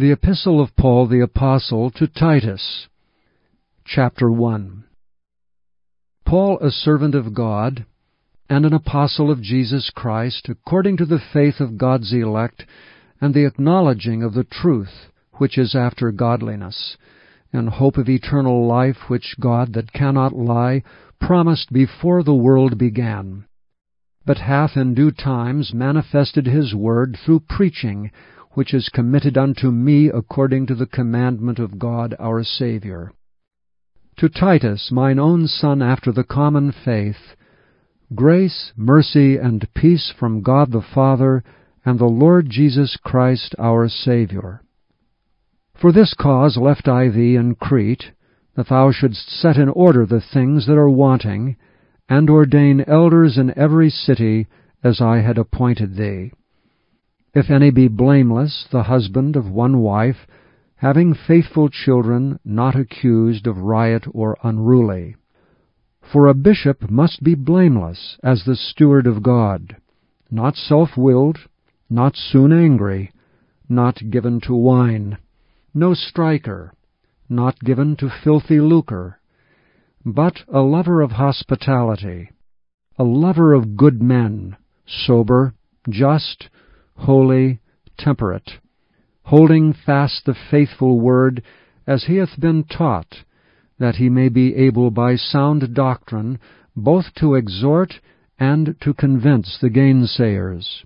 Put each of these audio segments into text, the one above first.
The Epistle of Paul the Apostle to Titus, Chapter 1. Paul, a servant of God, and an apostle of Jesus Christ, according to the faith of God's elect, and the acknowledging of the truth, which is after godliness, in hope of eternal life, which God, that cannot lie, promised before the world began, but hath in due times manifested his word through preaching, which is committed unto me according to the commandment of God our Saviour. To Titus, mine own son after the common faith, grace, mercy, and peace from God the Father and the Lord Jesus Christ our Saviour. For this cause left I thee in Crete, that thou shouldst set in order the things that are wanting, and ordain elders in every city, as I had appointed thee. If any be blameless, the husband of one wife, having faithful children, not accused of riot or unruly. For a bishop must be blameless, as the steward of God, not self-willed, not soon angry, not given to wine, no striker, not given to filthy lucre, but a lover of hospitality, a lover of good men, sober, just, holy, temperate, holding fast the faithful word, as he hath been taught, that he may be able by sound doctrine both to exhort and to convince the gainsayers.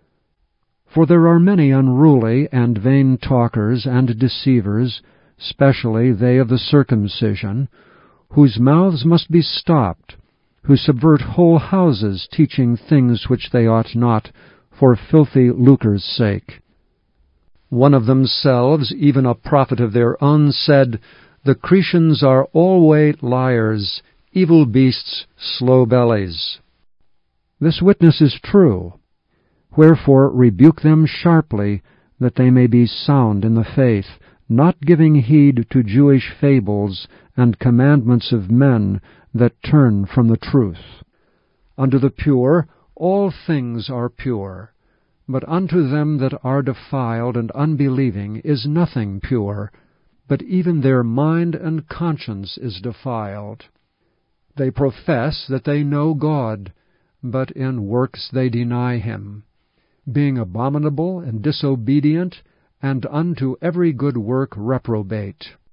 For there are many unruly and vain talkers and deceivers, specially they of the circumcision, whose mouths must be stopped, who subvert whole houses, teaching things which they ought not, for filthy lucre's sake. One of themselves, even a prophet of their own, said, The Cretians are alway liars, evil beasts, slow bellies. This witness is true. Wherefore rebuke them sharply, that they may be sound in the faith, not giving heed to Jewish fables and commandments of men that turn from the truth. Unto the pure all things are pure, but unto them that are defiled and unbelieving is nothing pure, but even their mind and conscience is defiled. They profess that they know God, but in works they deny him, being abominable and disobedient, and unto every good work reprobate.